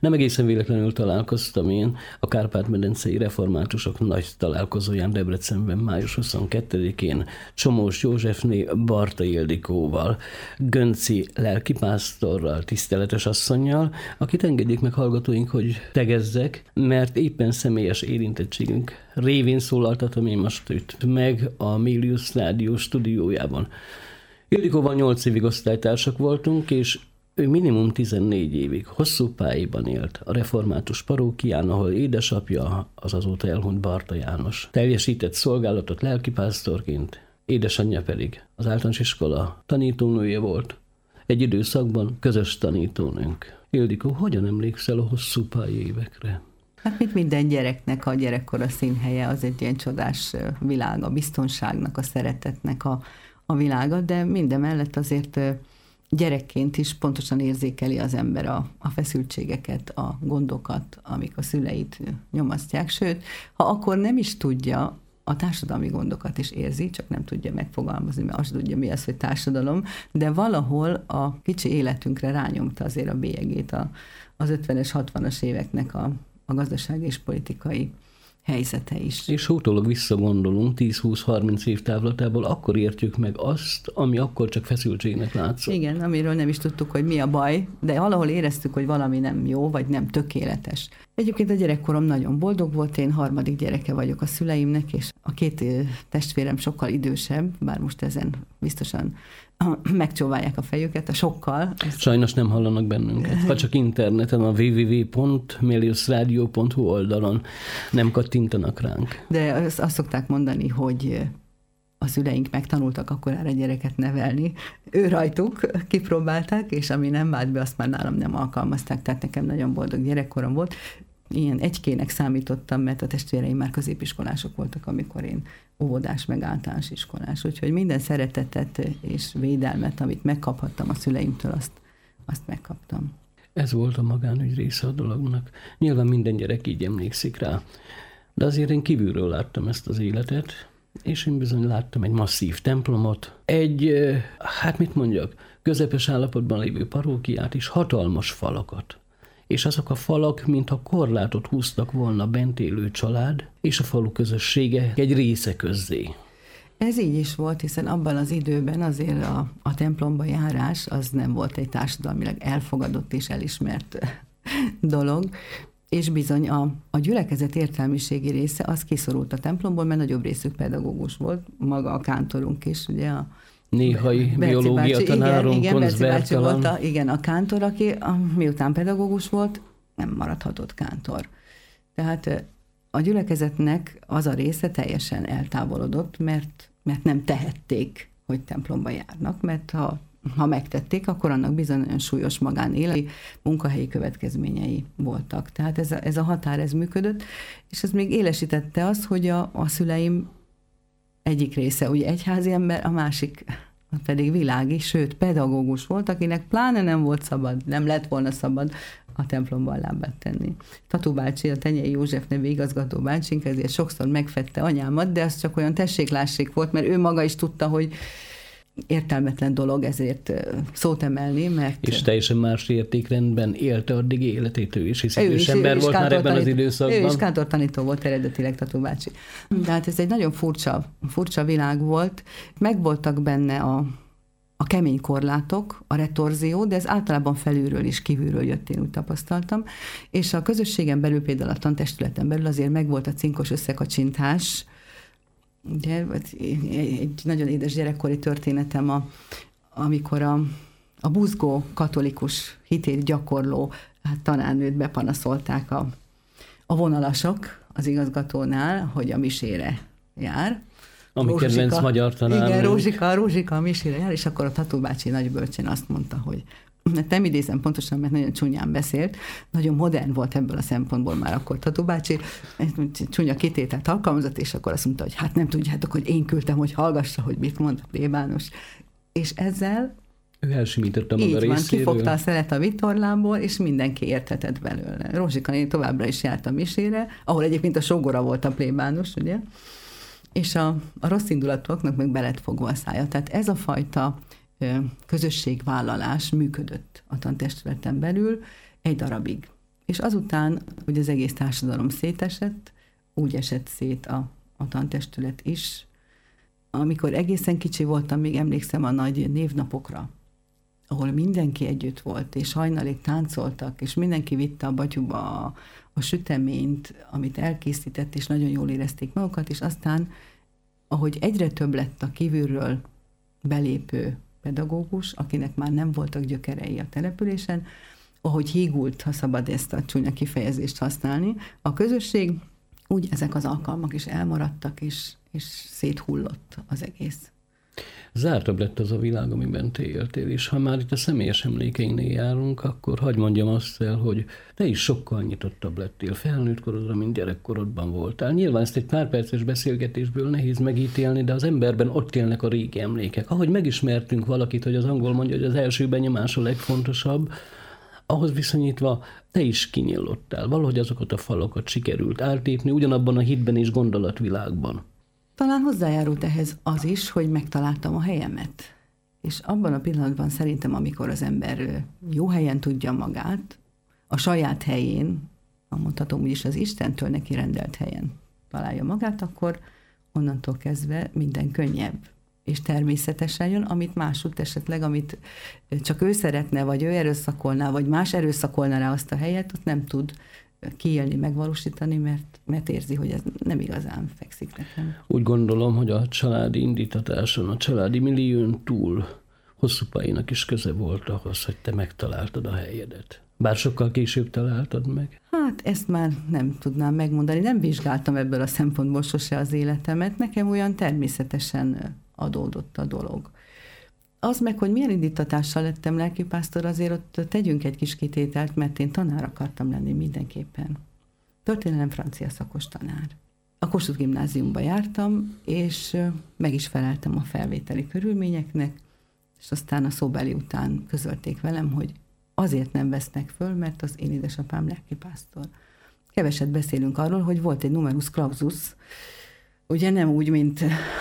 Nem egészen véletlenül találkoztam én a Kárpát-medencei reformátusok nagy találkozóján Debrecenben május 22-én Csomós Józsefné Barta Ildikóval, Gönci lelkipásztorral, tiszteletes asszonnyal, akit engedjék meg hallgatóink, hogy tegezzek, mert éppen személyes érintettségünk révén szólaltatom én most őt meg a Mélius Rádió stúdiójában. Ildikóval 8 évig osztálytársak voltunk, és ő minimum 14 évig hosszú pályában élt a református parókián, ahol édesapja, az azóta elhunyt Barta János teljesített szolgálatot lelkipásztorként, édesanyja pedig az általános iskola tanítónője volt. Egy időszakban közös tanítónőnk. Ildikó, hogyan emlékszel a hosszú pályaévekre? Hát mint minden gyereknek a gyerekkora színhelye, az egy ilyen csodás világ, a biztonságnak, a szeretetnek a világa, de mindemellett azért gyerekként is pontosan érzékeli az ember a feszültségeket, a gondokat, amik a szüleit nyomasztják. Sőt, ha akkor nem is tudja, a társadalmi gondokat is érzi, csak nem tudja megfogalmazni, mert azt tudja, mi az, hogy társadalom, de valahol a kicsi életünkre rányomta azért a bélyegét az 50-es, 60-as éveknek a gazdasági és politikai helyzete is. És utólag visszagondolunk 10-20-30 év távlatából, akkor értjük meg azt, ami akkor csak feszültségnek látszott. Igen, amiről nem is tudtuk, hogy mi a baj, de valahol éreztük, hogy valami nem jó, vagy nem tökéletes. Egyébként a gyerekkorom nagyon boldog volt, én 3. gyereke vagyok a szüleimnek, és a 2 testvérem sokkal idősebb, bár most ezen biztosan megcsóválják a fejüket, a sokkal. Sajnos nem hallanak bennünket. Ha csak interneten, a www.meliusradio.hu oldalon nem kattintanak ránk. De azt szokták mondani, hogy a szüleink megtanultak akkorára gyereket nevelni. Ő rajtuk kipróbálták, és ami nem vált be, azt már nálam nem alkalmazták, tehát nekem nagyon boldog gyerekkorom volt. Ilyen egykének számítottam, mert a testvéreim már középiskolások voltak, amikor én óvodás, meg általános iskolás. Úgyhogy minden szeretetet és védelmet, amit megkaphattam a szüleimtől, azt megkaptam. Ez volt a magánügy része a dolognak. Nyilván minden gyerek így emlékszik rá. De azért én kívülről láttam ezt az életet, és én bizony láttam egy masszív templomot, közepes állapotban lévő parókiát és hatalmas falakat. És azok a falak, mintha korlátot húztak volna bent élő család és a falu közössége egy része közzé. Ez így is volt, hiszen abban az időben azért a templomba járás az nem volt egy társadalmilag elfogadott és elismert dolog, és bizony a gyülekezet értelmiségi része az kiszorult a templomból, mert nagyobb részük pedagógus volt, maga a kántorunk is, ugye a néhai biológia tanárunk, volt a kántor, aki miután pedagógus volt, nem maradhatott kántor. Tehát a gyülekezetnek az a része teljesen eltávolodott, mert nem tehették, hogy templomba járnak, mert ha megtették, akkor annak bizony súlyos magánéleti munkahelyi következményei voltak. Tehát ez a határ, ez működött, és ez még élesítette azt, hogy a szüleim egyik része ugye egyházi ember, a másik pedig világi, sőt pedagógus volt, akinek pláne nem volt szabad, nem lett volna szabad a templomban lábát tenni. Tatú bácsi, a Tenyei József nevű igazgató bácsink, ezért sokszor megfette anyámat, de az csak olyan tesséklássék volt, mert ő maga is tudta, hogy értelmetlen dolog ezért szót emelni, mert... És teljesen más értékrendben élte addig életét ő is, hiszen idős ember volt már ebben az időszakban. Ő is kántortanító volt eredetileg, Tatú bácsi. Tehát ez egy nagyon furcsa világ volt. Megvoltak benne a kemény korlátok, a retorzió, de ez általában felülről és kívülről jött, én úgy tapasztaltam. És a közösségen belül, például a tantestületen belül azért megvolt a cinkos összekacsintás. Ugye, egy nagyon édes gyerekkori történetem, amikor a buzgó katolikus hitét gyakorló tanárnőt bepanaszolták a vonalasok az igazgatónál, hogy a misére jár. Ami kedvenc magyar tanárnő. Igen, Rózsika a misére jár, és akkor a Tatú bácsi nagybölcsén azt mondta, hogy nem idézem pontosan, mert nagyon csúnyán beszélt, nagyon modern volt ebből a szempontból már akkor Tatú bácsi, csúnya kitételt alkalmazott, és akkor azt mondta, hogy hát nem tudjátok, hogy én küldtem, hogy hallgassa, hogy mit mond a plébános. És ezzel ő elsimította maga részéről. Kifogta a szelet a vitorlából, és mindenki érthetett belőle. Rózsika néni továbbra is járt a misére, ahol egyébként a sógora volt a plébános, ugye? És a rossz indulatúaknak meg be lett fogva a szája. Tehát ez a fajta közösségvállalás működött a tantestületen belül egy darabig. És azután, hogy az egész társadalom szétesett, úgy esett szét a tantestület is. Amikor egészen kicsi voltam, még emlékszem a nagy névnapokra, ahol mindenki együtt volt, és hajnalig táncoltak, és mindenki vitte a batyuba a süteményt, amit elkészített, és nagyon jól érezték magukat, és aztán, ahogy egyre több lett a kívülről belépő pedagógus, akinek már nem voltak gyökerei a településen, ahogy hígult, ha szabad ezt a csúnya kifejezést használni, a közösség, úgy ezek az alkalmak is elmaradtak, és széthullott az egész. Zártabb lett az a világ, amiben te éltél, és ha már itt a személyes emlékeinél járunk, akkor hadd mondjam azt el, hogy te is sokkal nyitottabb lettél felnőtt korodra, mint gyerekkorodban voltál. Nyilván ezt egy pár perces beszélgetésből nehéz megítélni, de az emberben ott élnek a régi emlékek. Ahogy megismertünk valakit, hogy az angol mondja, hogy az első benyomás a legfontosabb, ahhoz viszonyítva te is kinyílottál. Valahogy azokat a falakat sikerült átlépni, ugyanabban a hitben és gondolatvilágban. Talán hozzájárult ehhez az is, hogy megtaláltam a helyemet. És abban a pillanatban szerintem, amikor az ember jó helyen tudja magát, a saját helyén, mondhatom úgyis az Istentől neki rendelt helyen találja magát, akkor onnantól kezdve minden könnyebb. És természetesen jön, amit másút esetleg, amit csak ő szeretne, vagy ő erőszakolná, vagy más erőszakolná rá azt a helyet, ott nem tud kiélni, megvalósítani, mert érzi, hogy ez nem igazán fekszik nekem. Úgy gondolom, hogy a családi indítatáson, a családi millión túl Hosszú Páinak is köze volt ahhoz, hogy te megtaláltad a helyedet. Bár sokkal később találtad meg. Hát ezt már nem tudnám megmondani. Nem vizsgáltam ebből a szempontból sose az életemet. Nekem olyan természetesen adódott a dolog. Az meg, hogy milyen indítatással lettem lelkipásztor, azért ott tegyünk egy kis kitételt, mert én tanár akartam lenni mindenképpen. Történelem francia szakos tanár. A Kossuth Gimnáziumba jártam, és meg is feleltem a felvételi körülményeknek, és aztán a szóbeli után közölték velem, hogy azért nem vesznek föl, mert az én édesapám lelkipásztor. Keveset beszélünk arról, hogy volt egy numerus clausus, ugye nem úgy, mint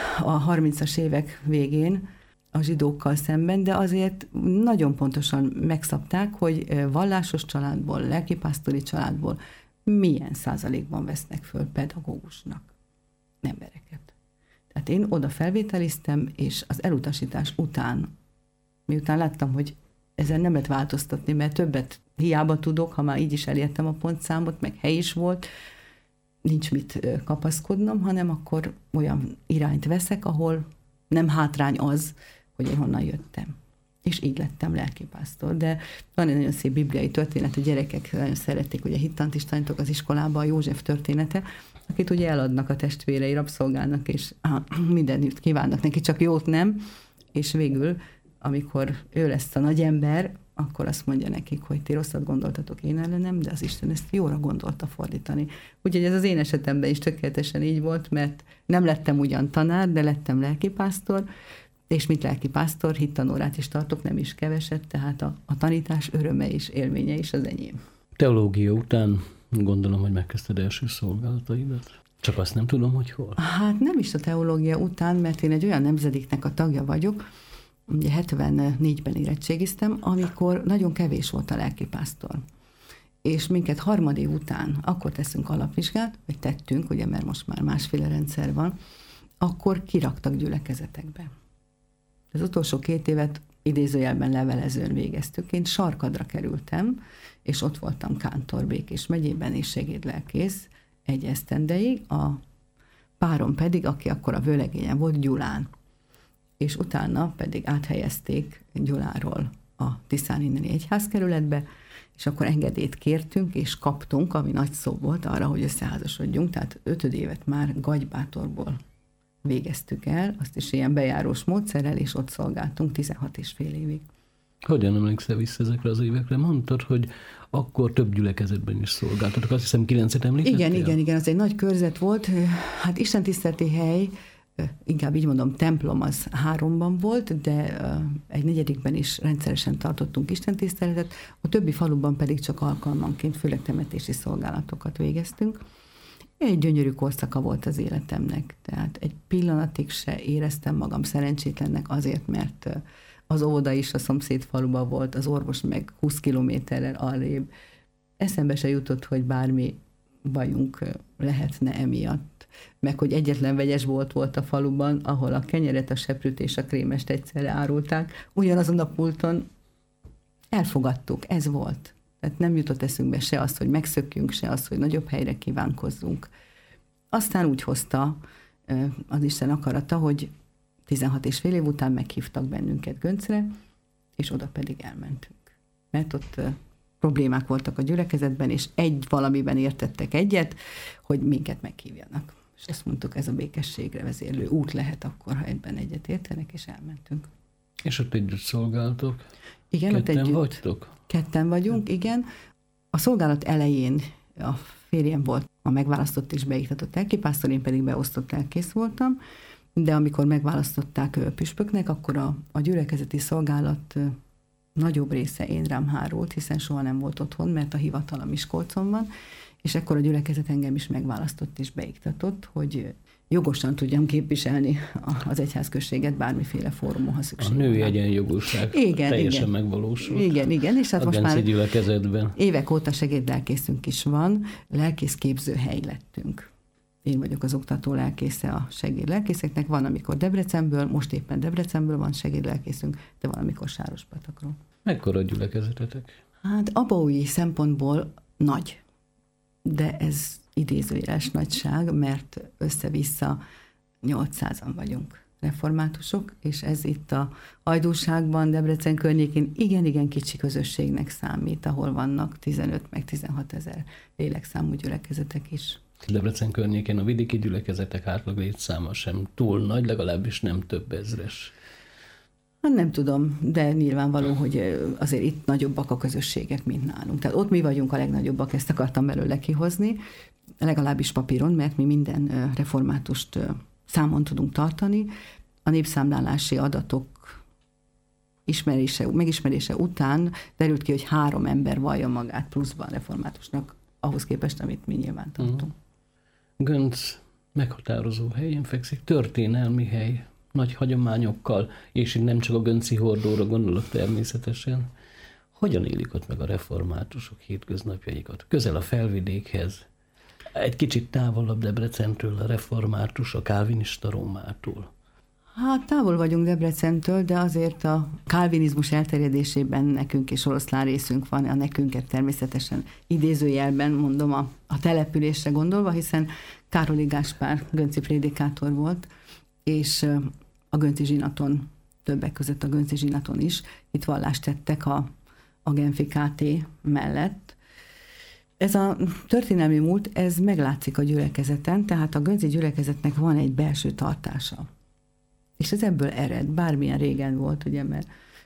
a 30-as évek végén a zsidókkal szemben, de azért nagyon pontosan megszabták, hogy vallásos családból, lelkipásztori családból milyen százalékban vesznek föl pedagógusnak embereket. Tehát én oda felvételiztem, és az elutasítás után, miután láttam, hogy ezen nem lehet változtatni, mert többet hiába tudok, ha már így is elértem a pontszámot, meg hely is volt, nincs mit kapaszkodnom, hanem akkor olyan irányt veszek, ahol nem hátrány az, hogy én honnan jöttem. És így lettem lelkipásztor. De van egy nagyon szép bibliai történet, a gyerekek nagyon szerették, ugye hittant is tanítok az iskolában, a József története, akit ugye eladnak a testvérei, rabszolgálnak, és mindenütt kívánnak neki, csak jót nem, és végül, amikor ő lesz a nagy ember, akkor azt mondja nekik, hogy ti rosszat gondoltatok én ellenem, de az Isten ezt jóra gondolta fordítani. Úgyhogy ez az én esetemben is tökéletesen így volt, mert nem lettem ugyan tanár, de lettem lelkipásztor, és mint lelkipásztor hittanórát is tartok, nem is keveset, tehát a tanítás öröme és élménye is az enyém. Teológia után gondolom, hogy megkezdted első szolgálataidat. Csak azt nem tudom, hogy hol. Hát nem is a teológia után, mert én egy olyan nemzedéknek a tagja vagyok, ugye 74-ben érettségiztem, amikor nagyon kevés volt a lelkipásztor. És minket harmadév után, akkor teszünk alapvizsgát, vagy tettünk, ugye, mert most már másféle rendszer van, akkor kiraktak gyülekezetekbe. Az utolsó 2 évet idézőjelben levelezőn végeztük. Én Sarkadra kerültem, és ott voltam kántor Békés megyében, és segédlelkész egy esztendeig, a párom pedig, aki akkor a vőlegényen volt, Gyulán. És utána pedig áthelyezték Gyuláról a Tiszán inneni egyházkerületbe, és akkor engedélyt kértünk, és kaptunk, ami nagy szó volt arra, hogy összeházasodjunk, tehát 5. évet már Gagybátorból végeztük el, azt is ilyen bejárós módszerrel, és ott szolgáltunk 16,5 évig. Hogyan emlékszel vissza ezekre az évekre? Mondtad, hogy akkor több gyülekezetben is szolgáltatok. Azt hiszem 9-et említettél? Igen, az egy nagy körzet volt. Hát istentiszteleti hely, inkább így mondom, templom az 3-ban volt, de egy 4. is rendszeresen tartottunk istentiszteletet, a többi faluban pedig csak alkalmanként, főleg temetési szolgálatokat végeztünk. Egy gyönyörű korszaka volt az életemnek, tehát egy pillanatig se éreztem magam szerencsétlennek azért, mert az óvoda is a szomszéd faluban volt, az orvos meg 20 kilométerrel arrébb. eszembe se jutott, hogy bármi bajunk lehetne emiatt. Meg hogy egyetlen vegyesbolt volt a faluban, ahol a kenyeret, a seprűt és a krémest egyszerre árulták. Ugyanazon a pulton elfogadtuk, ez volt. Tehát nem jutott eszünkbe se az, hogy megszökjünk, se az, hogy nagyobb helyre kívánkozzunk. Aztán úgy hozta az Isten akarata, hogy 16 és fél év után meghívtak bennünket Göncre, és oda pedig elmentünk. Mert ott problémák voltak a gyülekezetben, és valamiben értettek egyet, hogy minket meghívjanak. És azt mondtuk, ez a békességre vezérlő út lehet akkor, ha ebben egyet értenek, és elmentünk. És ott együtt szolgáltok? Igen, Ketten ott együtt. vagytok? Ketten vagyunk, igen. A szolgálat elején a férjem volt a megválasztott és beiktatott lelkipásztor, én pedig beosztott lelkész voltam, de amikor megválasztották püspöknek, akkor a gyülekezeti szolgálat nagyobb része én rám hárult, hiszen soha nem volt otthon, mert a hivatala Miskolcon van, és ekkor a gyülekezet engem is megválasztott és beiktatott, hogy jogosan tudjam képviselni az egyházközséget bármiféle fórumon, ha szükség van. A női egyenjogúság teljesen megvalósult. Igen, és hát a most már gyülekezetben. Évek óta segédlelkészünk is van, lelkészképzőhely lettünk. Én vagyok az oktató lelkésze a segédlelkészeknek, van, amikor Debrecenből, most éppen Debrecenből van segédlelkészünk, de van, amikor Sárospatakról. Mekkora a gyülekezetetek? Hát abaúji szempontból nagy, de ez idézőjeles nagyság, mert össze-vissza 800-an vagyunk reformátusok, és ez itt a Hajdúságban, Debrecen környékén igen kicsi közösségnek számít, ahol vannak 15 meg 16 ezer lélekszámú gyülekezetek is. Debrecen környékén a vidéki gyülekezetek átlag létszáma sem túl nagy, legalábbis nem több ezres. Hát nem tudom, de nyilvánvaló, hogy azért itt nagyobbak a közösségek, mint nálunk. Tehát ott mi vagyunk a legnagyobbak, ezt akartam belőle kihozni, legalábbis papíron, mert mi minden reformátust számon tudunk tartani. A népszámlálási adatok megismerése után derült ki, hogy 3 ember vallja magát pluszban reformátusnak, ahhoz képest, amit mi nyilván tartunk. Gönc meghatározó helyen fekszik, történelmi hely, nagy hagyományokkal, és így nem csak a gönci hordóra gondolok természetesen. Hogyan élik ott meg a reformátusok hétköznapjaikat? Közel a Felvidékhez, egy kicsit távolabb Debrecentől a református, a kálvinista Rómától. Hát távol vagyunk Debrecentől, de azért a kálvinizmus elterjedésében nekünk is oroszlán részünk van, a nekünket természetesen idézőjelben mondom a településre gondolva, hiszen Károli Gáspár gönci prédikátor volt, és a Gönci zsinaton, többek között a Gönci zsinaton is, itt vallást tettek a Genfi KT mellett. Ez a történelmi múlt, ez meglátszik a gyülekezeten, tehát a gönci gyülekezetnek van egy belső tartása. És ez ebből ered, bármilyen régen volt, ugye, mert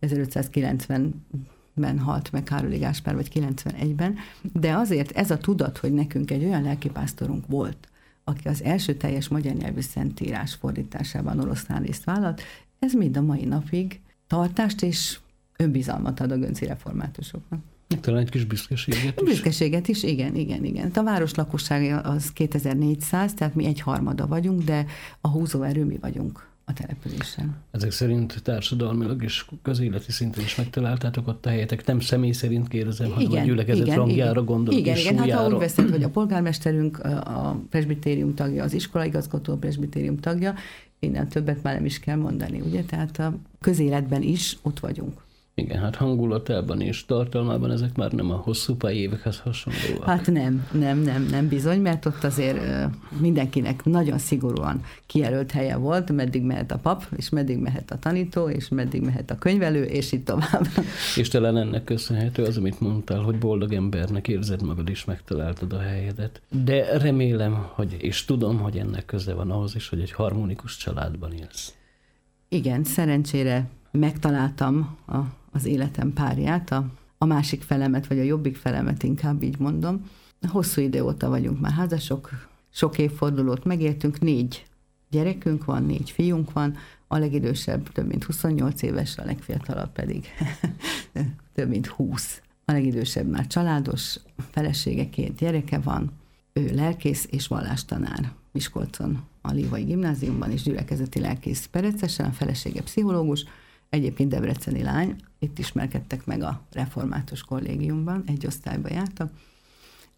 1590-ben halt meg Károli Gáspár, vagy 91-ben, de azért ez a tudat, hogy nekünk egy olyan lelkipásztorunk volt, aki az első teljes magyar nyelvű szentírás fordításában oroszlán részt vállalt, ez mind a mai napig tartást és önbizalmat ad a gönci reformátusoknak. Talán egy kis büszkeséget is. Büszkeséget is, igen. A város lakossága az 2400, tehát mi 1/3 vagyunk, de a húzóerő mi vagyunk a településen. Ezek szerint társadalmilag és közéleti szinten is megtaláltátok ott a helyetek. Nem személy szerint kérdezem, hanem a gyülekezet rangjára gondolok. Igen, hát ha úgy veszed, hogy a polgármesterünk, a presbitérium tagja, az iskolaigazgató a presbitérium tagja, innen többet már nem is kell mondani, ugye? Tehát a közéletben is ott vagyunk. Igen, hát hangulatában és tartalmában ezek már nem a hosszú évekhez hasonlóak. Hát nem bizony, mert ott azért mindenkinek nagyon szigorúan kijelölt helye volt, meddig mehet a pap, és meddig mehet a tanító, és meddig mehet a könyvelő, és így tovább. És talán ennek köszönhető az, amit mondtál, hogy boldog embernek érzed magad, és megtaláltad a helyedet. De remélem, és tudom, hogy ennek köze van ahhoz is, hogy egy harmonikus családban élsz. Igen, szerencsére megtaláltam az életem párját, a másik felemet, vagy a jobbik felemet, inkább így mondom. Hosszú idő óta vagyunk már házasok, sok évfordulót megéltünk, 4 gyerekünk van, 4 fiunk van, a legidősebb több mint 28 éves, a legfiatalabb pedig több mint 20. A legidősebb már családos, felesége, 2 gyereke van, ő lelkész és vallástanár Miskolcon, a Lívai Gimnáziumban, és gyülekezeti lelkész Perecesen, a felesége pszichológus, egyébként debreceni lány, itt ismerkedtek meg a református kollégiumban, egy osztályba jártak,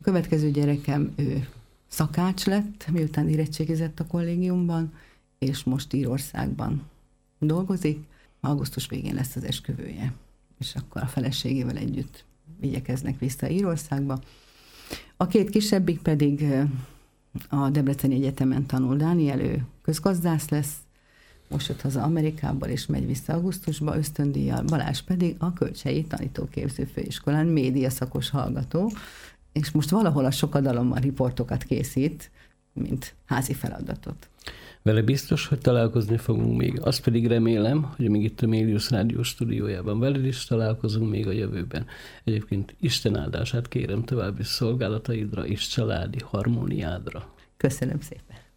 A következő gyerekem, ő szakács lett, miután érettségizett a kollégiumban, és most Írországban dolgozik. Augusztus végén lesz az esküvője, és akkor a feleségével együtt igyekeznek vissza Írországba. A két kisebbik pedig a Debreceni Egyetemen tanul. Dániel, ő közgazdász lesz, most jött haza Amerikából, és megy vissza augusztusba ösztöndíjjal. Balázs pedig a Kölcsei Tanítóképző Főiskolán médiaszakos hallgató, és most valahol a Sokadalommal riportokat készít, mint házi feladatot. Vele biztos, hogy találkozni fogunk még. Azt pedig remélem, hogy még itt a Mélius Rádió stúdiójában veled is találkozunk még a jövőben. Egyébként Isten áldását kérem további szolgálataidra és családi harmóniádra. Köszönöm szépen!